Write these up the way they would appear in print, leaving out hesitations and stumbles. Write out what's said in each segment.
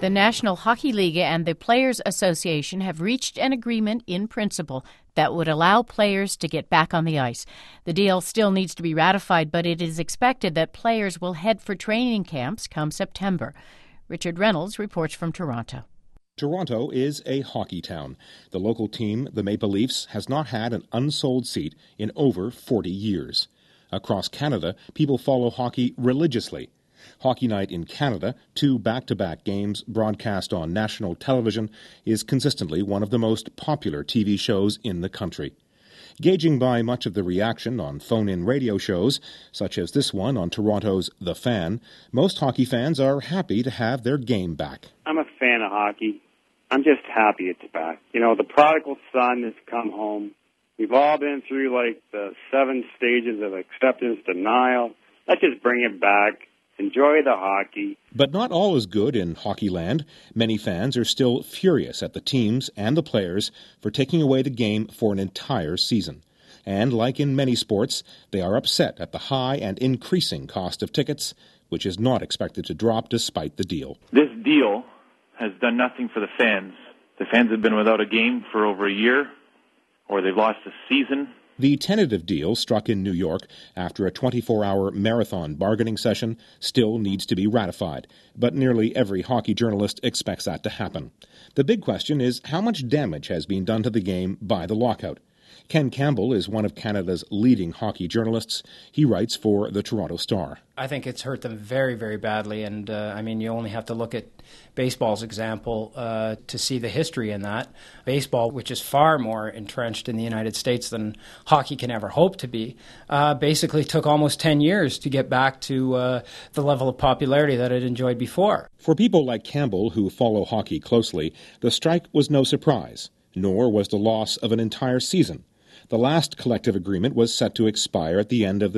The National Hockey League and the Players Association have reached an agreement in principle that would allow players to get back on the ice. The deal still needs to be ratified, but it is expected that players will head for training camps come September. Richard Reynolds reports from Toronto. Toronto is a hockey town. The local team, the Maple Leafs, has not had an unsold seat in over 40 years. Across Canada, people follow hockey religiously. Hockey Night in Canada, 2 back-to-back games broadcast on national television, is consistently one of the most popular TV shows in the country. Gauging by much of the reaction on phone-in radio shows, such as this one on Toronto's The Fan, most hockey fans are happy to have their game back. I'm a fan of hockey. I'm just happy it's back. You know, the prodigal son has come home. We've all been through, the 7 stages of acceptance, denial. Let's just bring it back. Enjoy the hockey. But not all is good in hockey land. Many fans are still furious at the teams and the players for taking away the game for an entire season. And like in many sports, they are upset at the high and increasing cost of tickets, which is not expected to drop despite the deal. This deal has done nothing for the fans. The fans have been without a game for over a year, or they've lost a season. The tentative deal, struck in New York after a 24-hour marathon bargaining session, still needs to be ratified, but nearly every hockey journalist expects that to happen. The big question is how much damage has been done to the game by the lockout. Ken Campbell is one of Canada's leading hockey journalists. He writes for the Toronto Star. I think it's hurt them very, very badly, and you only have to look at baseball's example to see the history in that. Baseball, which is far more entrenched in the United States than hockey can ever hope to be, basically took almost 10 years to get back to the level of popularity that it enjoyed before. For people like Campbell who follow hockey closely, the strike was no surprise, nor was the loss of an entire season. The last collective agreement was set to expire at the end of the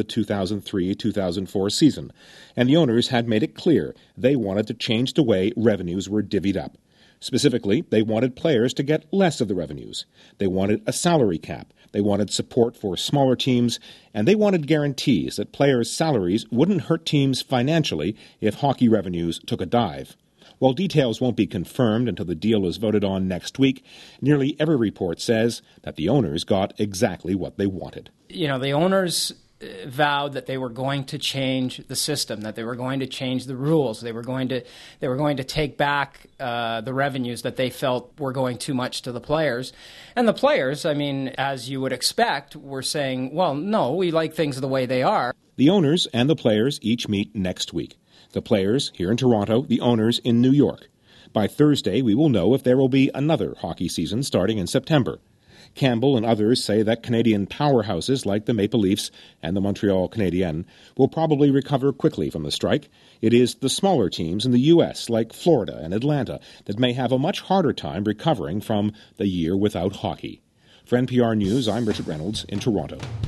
2003-2004 season, and the owners had made it clear they wanted to change the way revenues were divvied up. Specifically, they wanted players to get less of the revenues. They wanted a salary cap. They wanted support for smaller teams, and they wanted guarantees that players' salaries wouldn't hurt teams financially if hockey revenues took a dive. While details won't be confirmed until the deal is voted on next week, nearly every report says that the owners got exactly what they wanted. You know, the owners vowed that they were going to change the system, that they were going to change the rules, they were going to take back the revenues that they felt were going too much to the players. And the players, as you would expect, were saying, well, no, we like things the way they are. The owners and the players each meet next week. The players here in Toronto, the owners in New York. By Thursday, we will know if there will be another hockey season starting in September. Campbell and others say that Canadian powerhouses like the Maple Leafs and the Montreal Canadiens will probably recover quickly from the strike. It is the smaller teams in the U.S., like Florida and Atlanta, that may have a much harder time recovering from the year without hockey. For NPR News, I'm Richard Reynolds in Toronto.